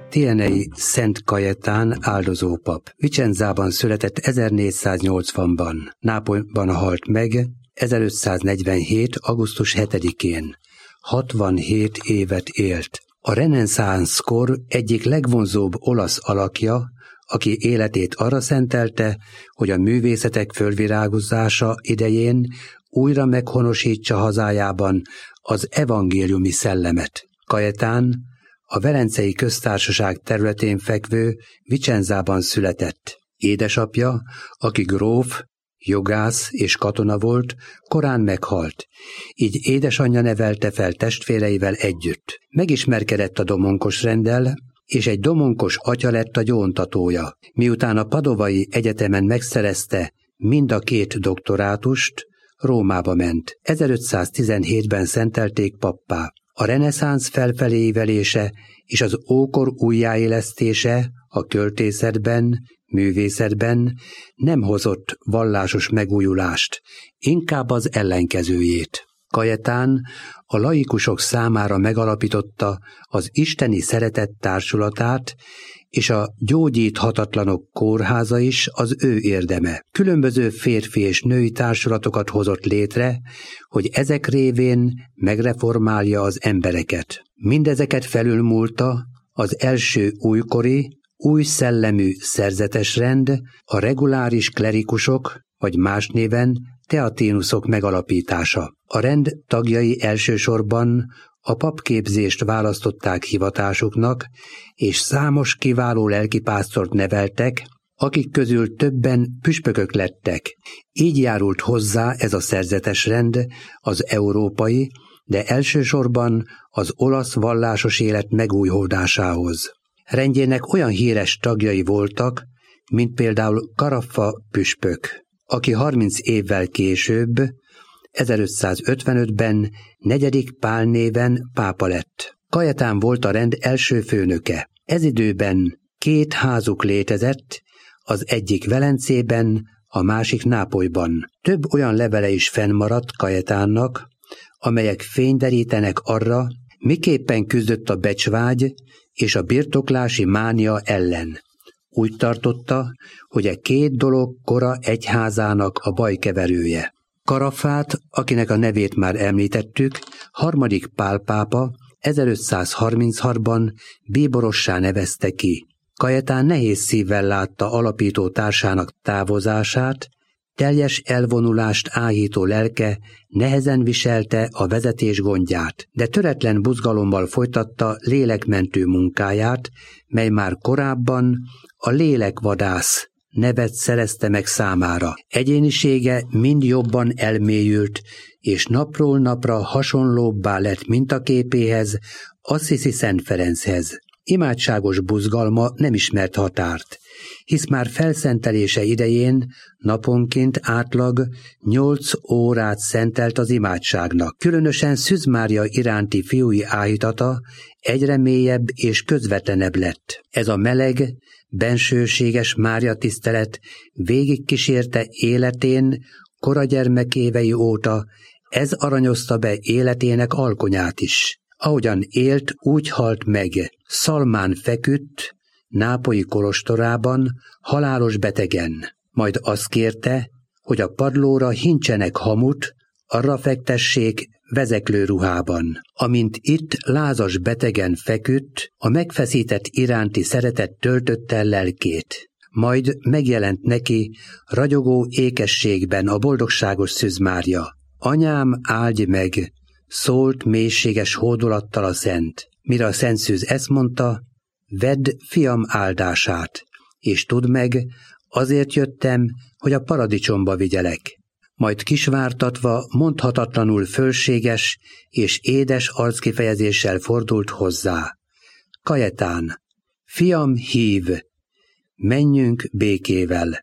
Thienei Szent Kajetán áldozópap. Vicenzában született 1480-ban, Nápolyban halt meg 1547. augusztus 7-én. 67 évet élt. A reneszánszkor egyik legvonzóbb olasz alakja, aki életét arra szentelte, hogy a művészetek fölvirágozása idején újra meghonosítsa hazájában az evangéliumi szellemet. Kajetán a Velencei Köztársaság területén fekvő Vicenzában született. Édesapja, aki gróf, jogász és katona volt, korán meghalt, így édesanyja nevelte fel testvéreivel együtt. Megismerkedett a domonkos renddel, és egy domonkos atya lett a gyóntatója. Miután a Padovai Egyetemen megszerezte mind a két doktorátust, Rómába ment. 1517-ben szentelték pappá. A reneszánsz felfelévelése és az ókor újjáélesztése a költészetben, művészetben nem hozott vallásos megújulást, inkább az ellenkezőjét. Kajetán a laikusok számára megalapította az isteni szeretet társulatát, és a gyógyíthatatlanok kórháza is az ő érdeme. Különböző férfi és női társulatokat hozott létre, hogy ezek révén megreformálja az embereket. Mindezeket felülmúlta az első újkori, új szellemű szerzetesrend, a reguláris klerikusok, vagy más néven teatínuszok megalapítása. A rend tagjai elsősorban a papképzést választották hivatásuknak, és számos kiváló lelkipásztort neveltek, akik közül többen püspökök lettek. Így járult hozzá ez a szerzetesrend az európai, de elsősorban az olasz vallásos élet megújuldásához. Rendjének olyan híres tagjai voltak, mint például Caraffa püspök, aki 30 évvel később, 1555-ben 4. Pál néven pápa lett. Kajetán volt a rend első főnöke. Ez időben 2 házuk létezett, az egyik Velencében, a másik Nápolyban. Több olyan levele is fennmaradt Kajetánnak, amelyek fényderítenek arra, miképpen küzdött a becsvágy és a birtoklási mánia ellen. Úgy tartotta, hogy a 2 dolog kora egyházának a bajkeverője. Caraffát, akinek a nevét már említettük, 3. Pál pápa 1536-ban bíborossá nevezte ki. Kajetán nehéz szívvel látta alapító társának távozását, teljes elvonulást áhító lelke nehezen viselte a vezetés gondját, de töretlen buzgalommal folytatta lélekmentő munkáját, mely már korábban a lélekvadász nevet szerezte meg számára. Egyénisége mind jobban elmélyült, és napról napra hasonlóbbá lett mintaképéhez, Assisi Szent Ferenchez. Imádságos buzgalma nem ismert határt, hisz már felszentelése idején naponként átlag 8 órát szentelt az imádságnak. Különösen Szűz Mária iránti fiúi áhítata egyre mélyebb és közvetlenebb lett. Ez a meleg, bensőséges Mária tisztelet végigkísérte életén kora gyermekévei óta, ez aranyozta be életének alkonyát is. Ahogyan élt, úgy halt meg. Szalmán feküdt, nápolyi kolostorában, halálos betegen. Majd azt kérte, hogy a padlóra hincsenek hamut, arra fektessék vezeklő ruhában. Amint itt lázas betegen feküdt, a megfeszített iránti szeretet töltötte el lelkét. Majd megjelent neki ragyogó ékességben a boldogságos Szűz Mária. Anyám, áldj meg! Szólt mélységes hódolattal a szent. Mire a Szent Szűz ezt mondta, vedd fiam áldását, és tudd meg, azért jöttem, hogy a paradicsomba vigyelek. Majd kisvártatva mondhatatlanul fölséges és édes arckifejezéssel fordult hozzá. Kajetán, fiam, hív, menjünk békével.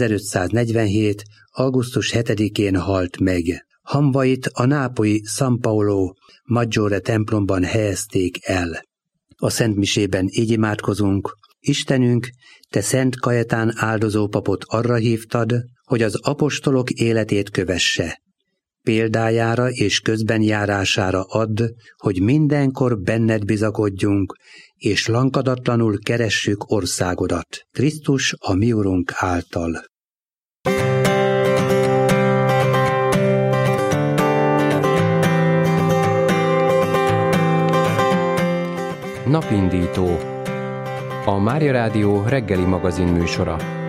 1547. augusztus 7-én halt meg. Hamvait a nápolyi San Paolo Maggiore templomban helyezték el. A szentmisében így imádkozunk: Istenünk, te Szent Kajetán áldozópapot arra hívtad, hogy az apostolok életét kövesse. példájára és közbenjárására add, hogy mindenkor benned bizakodjunk, és lankadatlanul keressük országodat, Krisztus a mi Urunk által. Napindító. A Mária Rádió reggeli magazin műsora.